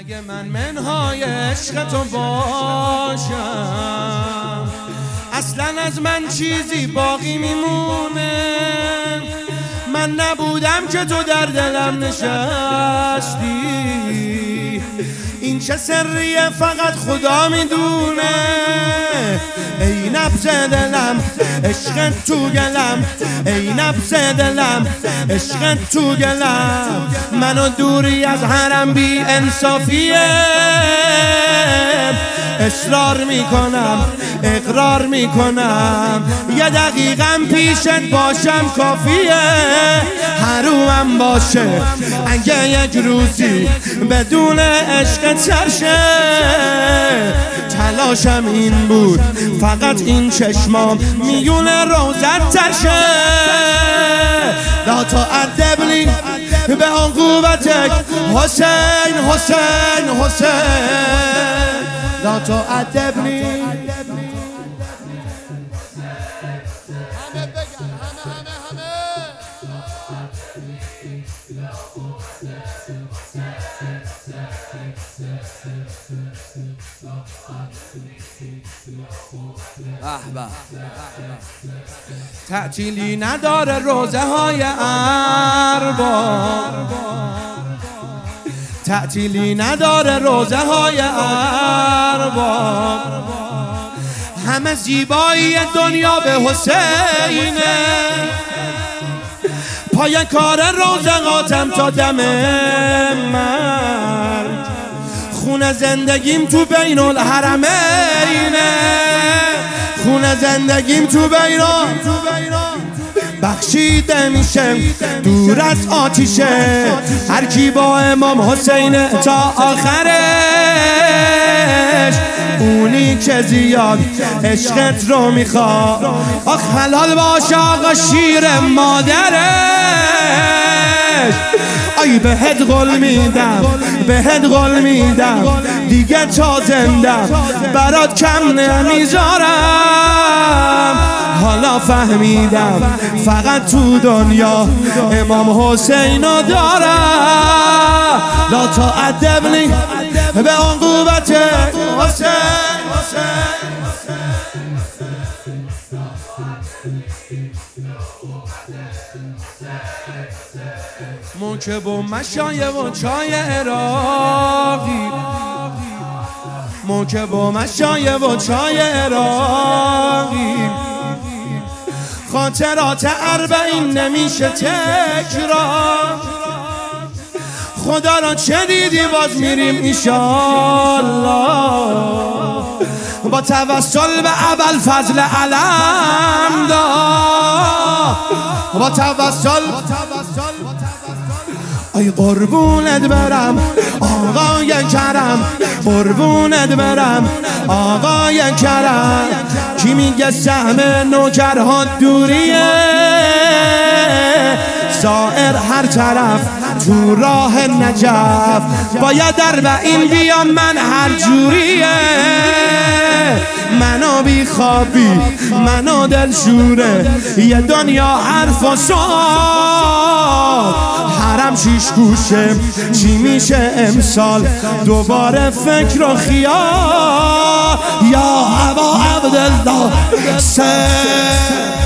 اگه من منهای عشق تو باشم اصلا از من چیزی باقی میمونه. من نبودم که تو در دلم نشستی، این چه سریه فقط خدا میدونه. ای نبض دلم عشق تو گلم، ای نبض دلم عشق تو گلم. منو دوری از حرم بی انصافیه، اصرار میکنم اقرار میکنم یه دقیقم پیشت باشم کافیه. حرومم باشه اگه یک روزی بدون عشق سرشه. تلاشم این بود فقط این چشمام میون روزت ترشه. لا تعذبنی به عقوبتک حسین حسین حسین، لا تعذبنی. تعطیلی نداره روزه های ارباب، تعطیلی نداره روزه های ارباب. همه زیبایی دنیا به حسینه، پای کار روزقاتم تا دم مرگ. خونه زندگیم تو بین الحرمینه، خونه زندگیم تو بین بخشیده میشه دور از آتیشه. هر کی با امام حسین تا آخرش، اونی که زیاد عشقت رو میخواد. آخ حلال باشه آقا شیر مادرش. ای بهت قول میدم بهت قول میدم دیگه تا زندم برات کم نمیذارم. حالا فهمیدم فقط تو دنیا امام حسینو دارم. لا تعذبنی به عقوبت حسین حسین. موکب و مشایه و چای عراقی، موکب و مشایه و چای عراقی. خاطرات اربعین نمیشه تکرار. خدا را چه دیدی باز میریم ایشالله. با توسل به ابوالفضل علم دار، با توسل ای قربونت برم آقای کرم، قربونت برم آقای کرم. کی میگه سهم نوکرها دوریه، سائر هر طرف تو راه نجف. باید اربعین بیام من هر جوریه. منو بی خوابی منو دلشوره یه دنیا حرف و سوال. حرم شیش گوشه چی میشه امسال دوباره فکر و خیال. یا ابا عبدالله